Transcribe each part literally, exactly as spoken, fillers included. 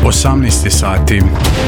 osamnaest sati.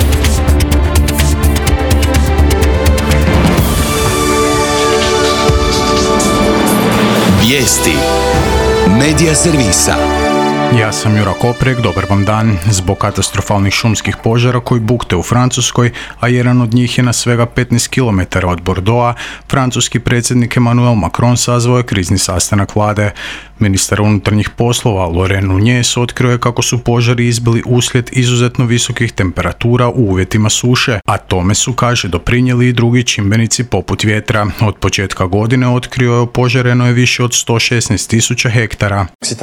Vijesti Medija servisa. Ja sam Jura Koprek, dobar vam dan. Zbog katastrofalnih šumskih požara koji bukte u Francuskoj, a jedan od njih je na svega petnaest kilometara od Bordeauxa, francuski predsjednik Emmanuel Macron sazvao je krizni sastanak vlade. Ministar unutarnjih poslova Laurent Nunez otkrio je kako su požari izbili uslijed izuzetno visokih temperatura u uvjetima suše, a tome su, kaže, doprinijeli i drugi čimbenici poput vjetra. Od početka godine otkrio je opožareno je više od sto šesnaest tisuća hektara.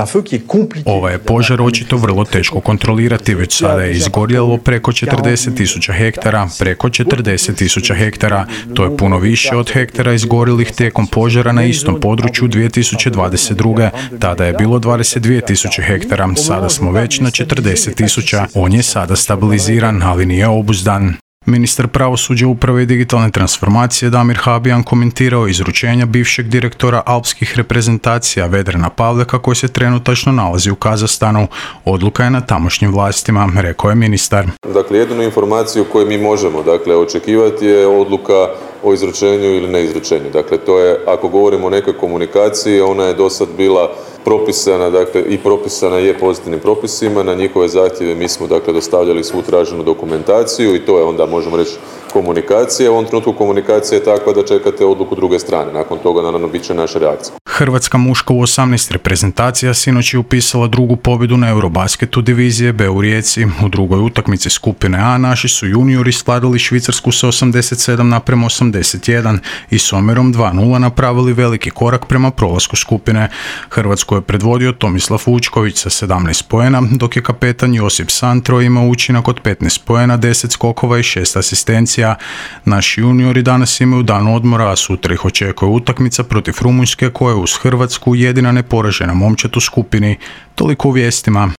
Ovaj je požar očito vrlo teško kontrolirati, već sada je izgorjelo preko četrdeset tisuća hektara, preko četrdeset tisuća hektara. To je puno više od hektara izgorjelih tijekom požara na istom području dvije tisuće dvadeset druge. Tada je bilo dvadeset dvije tisuće hektara, sada smo već na četrdeset tisuća. On je sada stabiliziran, ali nije obuzdan. Ministar pravosuđa, uprave i digitalne transformacije Damir Habijan komentirao izručenja bivšeg direktora alpskih reprezentacija Vedrana Pavleka koji se trenutačno nalazi u Kazahstanu. Odluka je na tamošnjim vlastima, rekao je ministar. Dakle, jedinu informaciju koju mi možemo dakle, očekivati je odluka o izručenju ili neizručenju. Dakle, to je, ako govorimo o nekoj komunikaciji, ona je do sad bila propisana, dakle, i propisana je pozitivnim propisima. Na njihove zahtjeve mi smo, dakle, dostavljali svu traženu dokumentaciju i to je onda, možemo reći, komunikacija. U ovom trenutku komunikacija je takva da čekate odluku druge strane. Nakon toga, naravno, bit će naša reakcija. Hrvatska muška u osamnaest reprezentacija sinoć je upisala drugu pobjedu na Eurobasketu divizije B u Rijeci. U drugoj utakmici skupine A naši su juniori skladali Švicarsku sa osamdeset sedam naprema osamdeset jedan i s omjerom dva nula napravili veliki korak prema prolasku skupine. Hrvatsku je predvodio Tomislav Vučković sa sedamnaest poena, dok je kapetan Josip Santro imao učinak od petnaest poena, deset skokova i šest asistencija. Naši juniori danas imaju dan odmora, a sutra ih očekuje utakmica protiv Rumunjske koja je uz Hrvatsku jedina neporažena momčad u skupini. Toliko u vijestima.